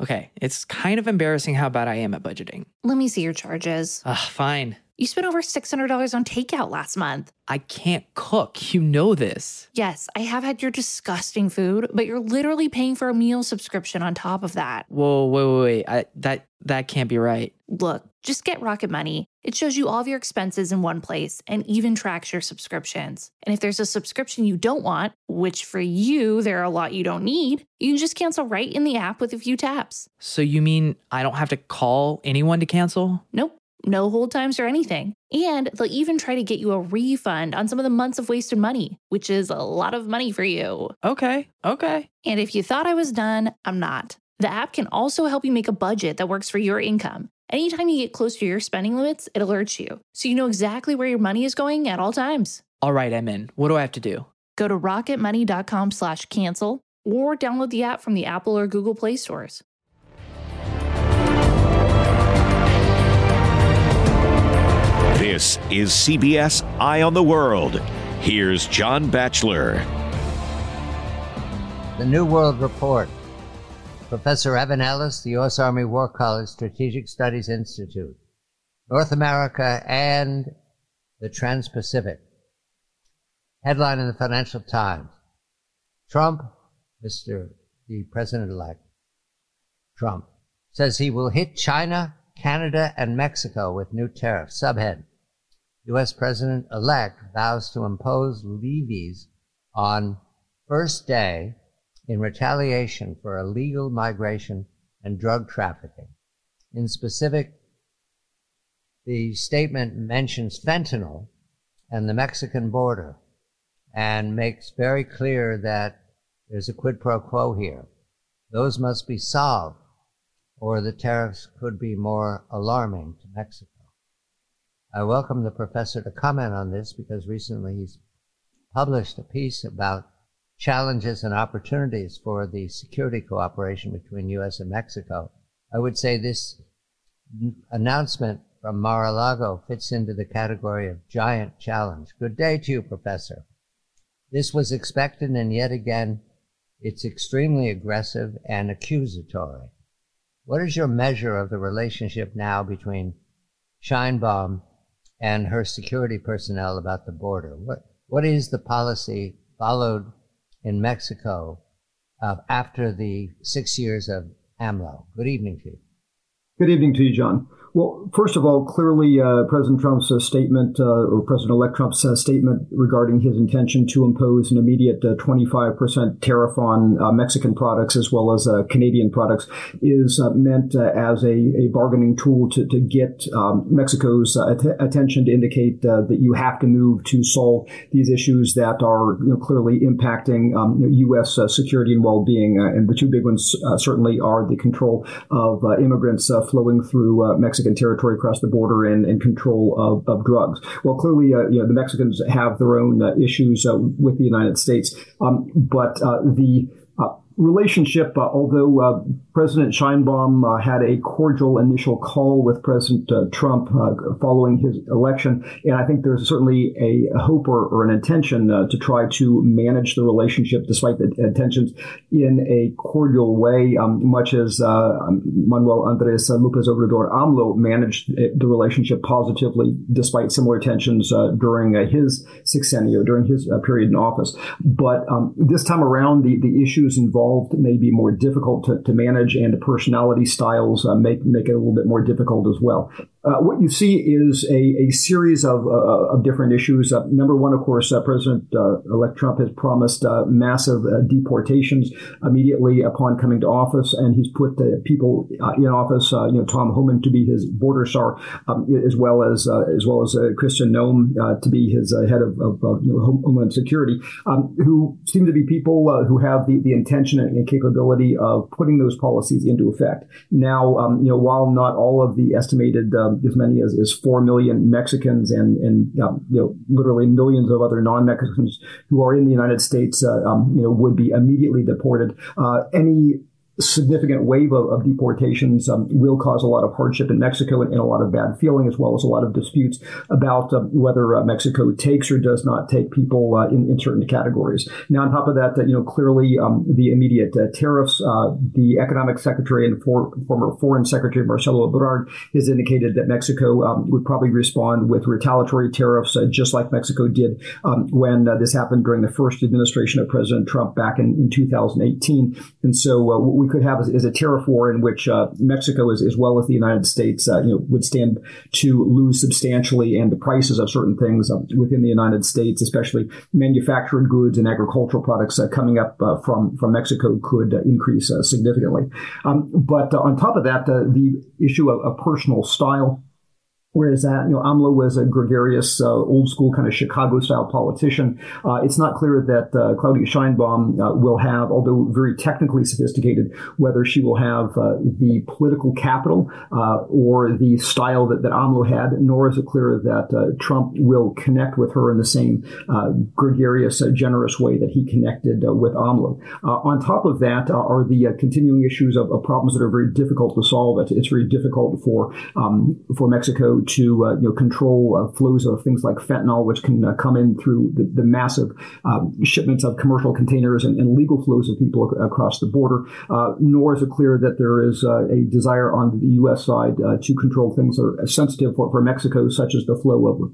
Okay, it's kind of embarrassing how bad I am at budgeting. Let me see your charges. Fine. You spent over $600 on takeout last month. I can't cook. You know this. Yes, I have had your disgusting food, but you're literally paying for a meal subscription on top of that. Whoa, wait. That can't be right. Look, just get Rocket Money. It shows you all of your expenses in one place and even tracks your subscriptions. And if there's a subscription you don't want, which for you, there are a lot you don't need, you can just cancel right in the app with a few taps. So you mean I don't have to call anyone to cancel? Nope. No hold times or anything. And they'll even try to get you a refund on some of the months of wasted money, which is a lot of money for you. Okay. And if you thought I was done, I'm not. The app can also help you make a budget that works for your income. Anytime you get close to your spending limits, it alerts you, so you know exactly where your money is going at all times. All right, I'm in. What do I have to do? Go to rocketmoney.com/cancel or download the app from the Apple or Google Play stores. This is CBS Eye on the World. Here's John Batchelor. The New World Report. Professor Evan Ellis, the U.S. Army War College Strategic Studies Institute. North America and the Trans-Pacific. Headline in the Financial Times. Trump, the President-elect, Trump, says he will hit China, Canada, and Mexico with new tariffs. Subhead. U.S. President-elect vows to impose levies on first day in retaliation for illegal migration and drug trafficking. In specific, the statement mentions fentanyl and the Mexican border and makes very clear that there's a quid pro quo here. Those must be solved, or the tariffs could be more alarming to Mexico. I welcome the professor to comment on this because recently he's published a piece about challenges and opportunities for the security cooperation between U.S. and Mexico. I would say this announcement from Mar-a-Lago fits into the category of giant challenge. Good day to you, Professor. This was expected, and yet again, it's extremely aggressive and accusatory. What is your measure of the relationship now between Sheinbaum and her security personnel about the border? What is the policy followed in Mexico after the 6 years of AMLO? Good evening to you. Good evening to you, John. Well, first of all, clearly President Trump's statement, or President-elect Trump's statement regarding his intention to impose an immediate 25% tariff on Mexican products as well as Canadian products is meant as a bargaining tool to get Mexico's attention to indicate that you have to move to solve these issues that are clearly impacting U.S. security and well-being. And the two big ones certainly are the control of immigrants flowing through Mexican territory across the border and control of drugs. Well, clearly, the Mexicans have their own issues with the United States, but the relationship, although President Sheinbaum had a cordial initial call with President Trump following his election, and I think there's certainly a hope or an intention to try to manage the relationship despite the tensions in a cordial way, much as Manuel Andrés López Obrador AMLO managed the relationship positively despite similar tensions during his sexennium, during his period in office. But this time around, the issues involved may be more difficult to manage, and the personality styles make it a little bit more difficult as well. What you see is a series of different issues. Number one, of course, President-elect Trump has promised massive deportations immediately upon coming to office, and he's put people in office, Tom Homan to be his border czar, as well as Christian Noem to be his head of Homeland Security, who seem to be people who have the intention and capability of putting those policies into effect. Now, while not all of the estimated as many as 4 million Mexicans and literally millions of other non-Mexicans who are in the United States, would be immediately deported. Any significant wave of deportations will cause a lot of hardship in Mexico and a lot of bad feeling, as well as a lot of disputes about whether Mexico takes or does not take people in certain categories. Now, on top of that, clearly the immediate tariffs, the economic secretary and former foreign secretary Marcelo Ebrard has indicated that Mexico would probably respond with retaliatory tariffs, just like Mexico did when this happened during the first administration of President Trump back in 2018. And so what we could have is a tariff war in which Mexico, as well as the United States, would stand to lose substantially, and the prices of certain things within the United States, especially manufactured goods and agricultural products coming up from Mexico, could increase significantly. But on top of that, the issue of personal style. Whereas AMLO was a gregarious, old school kind of Chicago-style politician. It's not clear that Claudia Sheinbaum will have, although very technically sophisticated, whether she will have the political capital or the style that AMLO had, nor is it clear that Trump will connect with her in the same gregarious, generous way that he connected with AMLO. On top of that are the continuing issues of problems that are very difficult to solve. It's very difficult for Mexico to control flows of things like fentanyl, which can come in through the massive shipments of commercial containers and legal flows of people across the border. Nor is it clear that there is a desire on the U.S. side to control things that are sensitive for Mexico, such as the flow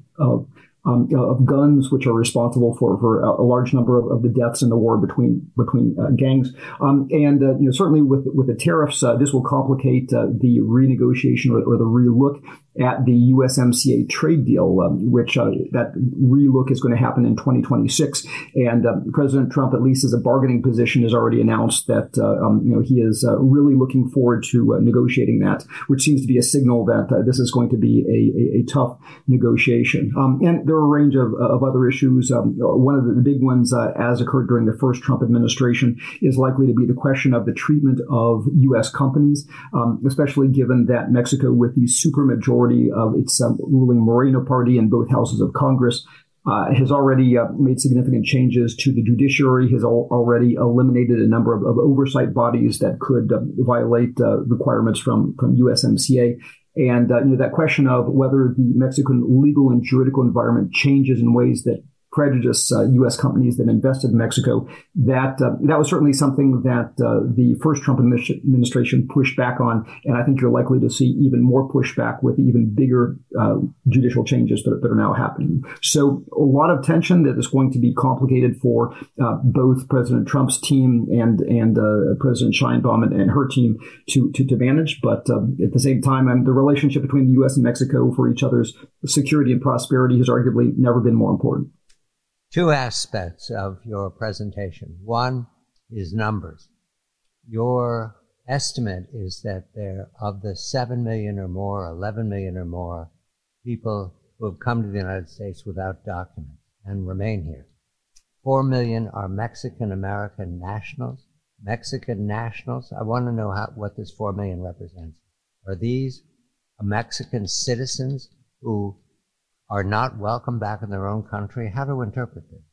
of guns, which are responsible for a large number of the deaths in the war between gangs. Certainly with the tariffs, this will complicate the renegotiation or the relook at the USMCA trade deal, which that relook is going to happen in 2026. And President Trump, at least as a bargaining position, has already announced that he is really looking forward to negotiating that, which seems to be a signal that this is going to be a tough negotiation. And there are a range of other issues. One of the big ones, as occurred during the first Trump administration, is likely to be the question of the treatment of U.S. companies, especially given that Mexico, with the supermajority of its ruling Moreno party in both houses of Congress, has already made significant changes to the judiciary, has already eliminated a number of oversight bodies that could violate requirements from USMCA. And that question of whether the Mexican legal and juridical environment changes in ways that prejudice U.S. companies that invested in Mexico, that was certainly something that the first Trump administration pushed back on, and I think you're likely to see even more pushback with even bigger judicial changes that are now happening. So a lot of tension that is going to be complicated for both President Trump's team and President Sheinbaum and her team to manage. But at the same time, the relationship between the U.S. and Mexico for each other's security and prosperity has arguably never been more important. Two aspects of your presentation. One is numbers. Your estimate is that there, of the 7 million or more, 11 million or more people who have come to the United States without documents and remain here, 4 million are Mexican-American nationals. Mexican nationals, I want to know what this 4 million represents. Are these Mexican citizens who are not welcome back in their own country? How to interpret this?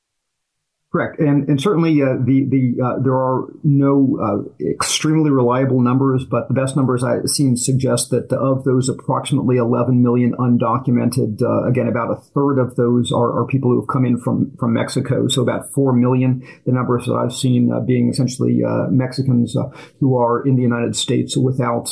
Correct. And certainly there are no extremely reliable numbers, but the best numbers I've seen suggest that of those approximately 11 million undocumented, again, about a third of those are people who have come in from Mexico. So about 4 million, the numbers that I've seen being essentially Mexicans who are in the United States without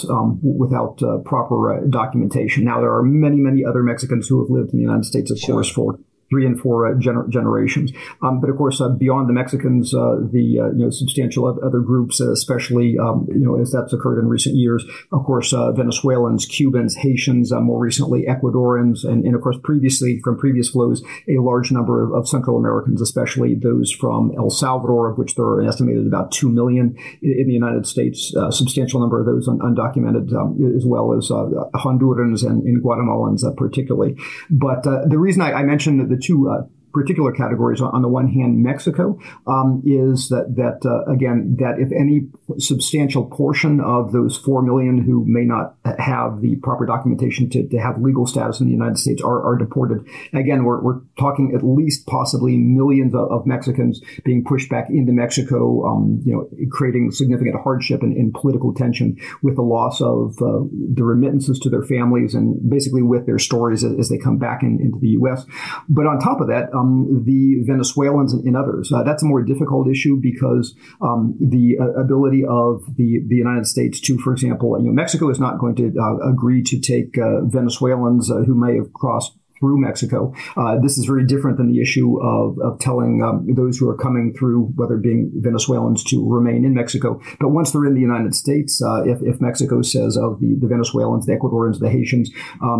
proper documentation. Now, there are many, many other Mexicans who have lived in the United States, of course, for 3 and 4 generations. But of course, beyond the Mexicans, the substantial other groups, especially as that's occurred in recent years, of course, Venezuelans, Cubans, Haitians, more recently Ecuadorians, and of course previously from previous flows, a large number of Central Americans, especially those from El Salvador, of which there are an estimated about 2 million in the United States. A substantial number of those undocumented, as well as Hondurans and Guatemalans particularly. But the reason I mentioned the two particular categories. On the one hand, Mexico is that if any substantial portion of those 4 million who may not have the proper documentation to have legal status in the United States are deported. Again, we're talking at least possibly millions of Mexicans being pushed back into Mexico, creating significant hardship and political tension with the loss of the remittances to their families and basically with their stories as they come back into the U.S. But on top of that, the Venezuelans and others, that's a more difficult issue because the ability of the United States to, for example, Mexico is not going to agree to take Venezuelans who may have crossed through Mexico. This is very different than the issue of telling those who are coming through, whether being Venezuelans, to remain in Mexico. But once they're in the United States, if Mexico says of the Venezuelans, the Ecuadorians, the Haitians,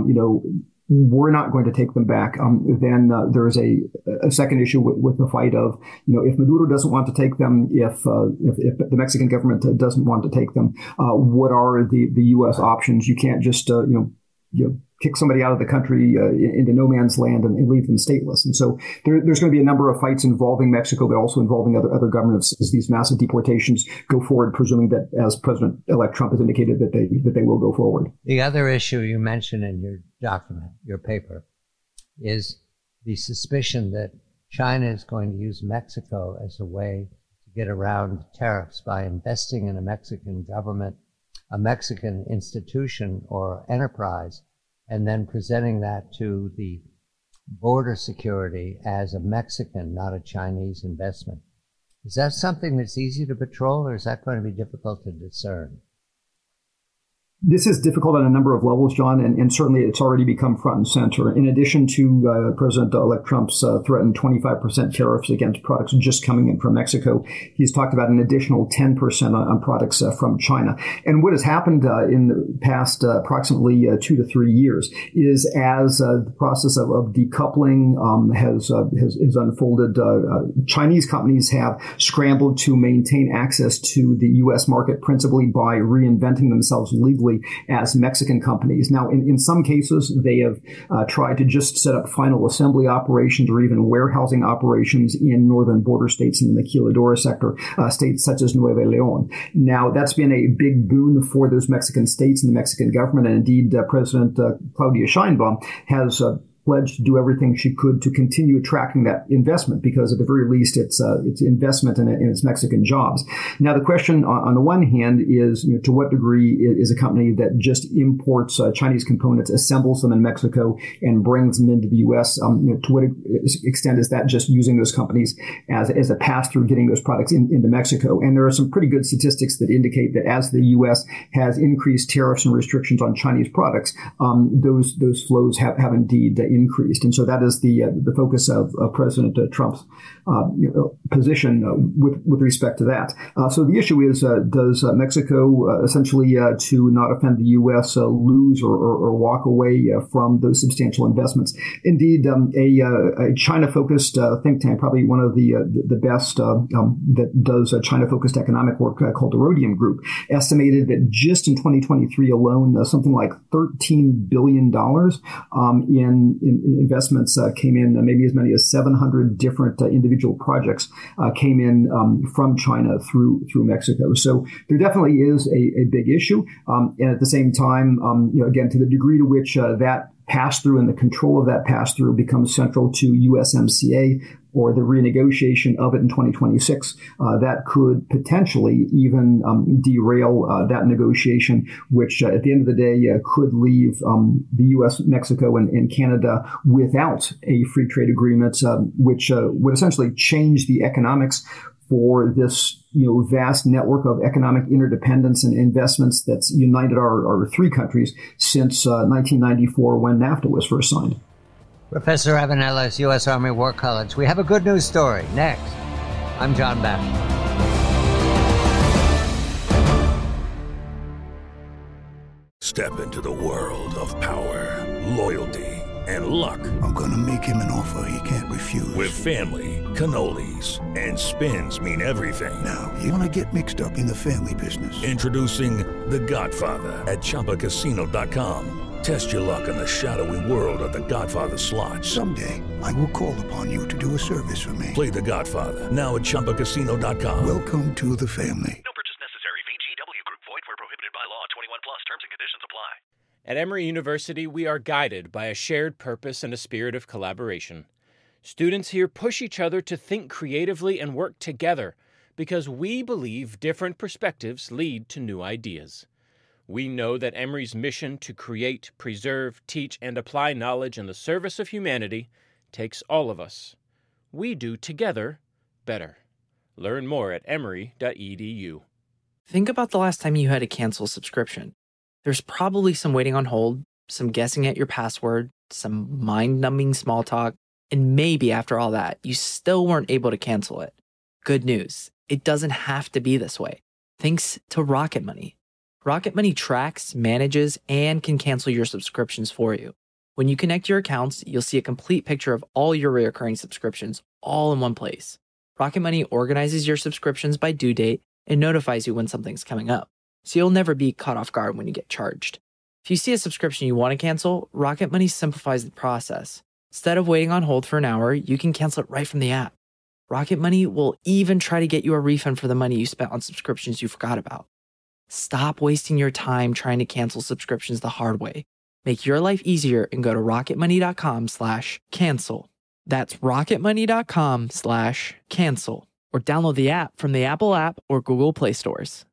we're not going to take them back, then there is a second issue with the fight of, if Maduro doesn't want to take them, if the Mexican government doesn't want to take them, what are the U.S. options? You can't just, kick somebody out of the country into no man's land and leave them stateless. And so there's going to be a number of fights involving Mexico, but also involving other governments as these massive deportations go forward, presuming that, as President-elect Trump has indicated, that they will go forward. The other issue you mentioned in your document, your paper, is the suspicion that China is going to use Mexico as a way to get around tariffs by investing in a Mexican government, a Mexican institution or enterprise, and then presenting that to the border security as a Mexican, not a Chinese investment. Is that something that's easy to patrol, or is that going to be difficult to discern? This is difficult on a number of levels, John, and certainly it's already become front and center. In addition to President-elect Trump's threatened 25% tariffs against products just coming in from Mexico, he's talked about an additional 10% on products from China. And what has happened in the past approximately 2 to 3 years is as the process of decoupling has unfolded, Chinese companies have scrambled to maintain access to the U.S. market principally by reinventing themselves legally as Mexican companies. Now, in some cases, they have tried to just set up final assembly operations or even warehousing operations in northern border states in the Maquiladora sector, states such as Nuevo León. Now, that's been a big boon for those Mexican states and the Mexican government, and indeed, President Claudia Sheinbaum has pledged to do everything she could to continue attracting that investment, because at the very least it's investment in its Mexican jobs. Now the question on the one hand is, to what degree is a company that just imports Chinese components, assembles them in Mexico, and brings them into the U.S. To what extent is that just using those companies as a pass-through, getting those products into Mexico? And there are some pretty good statistics that indicate that as the U.S. has increased tariffs and restrictions on Chinese products, those flows have indeed increased. And so that is the focus of President Trump's position with respect to that. So the issue is, does Mexico essentially, to not offend the U.S., lose or walk away from those substantial investments? Indeed, a China-focused think tank, probably one of the best that does China-focused economic work, called the Rhodium Group, estimated that just in 2023 alone, something like $13 billion in investments came in. Maybe as many as 700 different individual projects came in from China through Mexico. So there definitely is a big issue. And at the same time, again, to the degree to which that pass-through and the control of that pass-through becomes central to USMCA or the renegotiation of it in 2026, that could potentially even derail that negotiation, which at the end of the day could leave the U.S., Mexico, and Canada without a free trade agreement, which would essentially change the economics for this vast network of economic interdependence and investments that's united our three countries since 1994 when NAFTA was first signed. Professor Evan Ellis, U.S. Army War College. We have a good news story. Next, I'm John Batchelor. Step into the world of power, loyalty, and luck. I'm going to make him an offer he can't refuse. With family, cannolis, and spins mean everything. Now, you want to get mixed up in the family business. Introducing The Godfather at ChumbaCasino.com. Test your luck in the shadowy world of The Godfather slot. Someday, I will call upon you to do a service for me. Play The Godfather, now at ChumbaCasino.com. Welcome to the family. No purchase necessary. VGW Group. Void where prohibited by law. 21 plus. Terms and conditions apply. At Emory University, we are guided by a shared purpose and a spirit of collaboration. Students here push each other to think creatively and work together because we believe different perspectives lead to new ideas. We know that Emory's mission to create, preserve, teach, and apply knowledge in the service of humanity takes all of us. We do together better. Learn more at emory.edu. Think about the last time you had to cancel a subscription. There's probably some waiting on hold, some guessing at your password, some mind-numbing small talk, and maybe after all that, you still weren't able to cancel it. Good news, it doesn't have to be this way. Thanks to Rocket Money. Rocket Money tracks, manages, and can cancel your subscriptions for you. When you connect your accounts, you'll see a complete picture of all your recurring subscriptions all in one place. Rocket Money organizes your subscriptions by due date and notifies you when something's coming up, so you'll never be caught off guard when you get charged. If you see a subscription you want to cancel, Rocket Money simplifies the process. Instead of waiting on hold for an hour, you can cancel it right from the app. Rocket Money will even try to get you a refund for the money you spent on subscriptions you forgot about. Stop wasting your time trying to cancel subscriptions the hard way. Make your life easier and go to rocketmoney.com/cancel. That's rocketmoney.com/cancel. Or download the app from the Apple app or Google Play stores.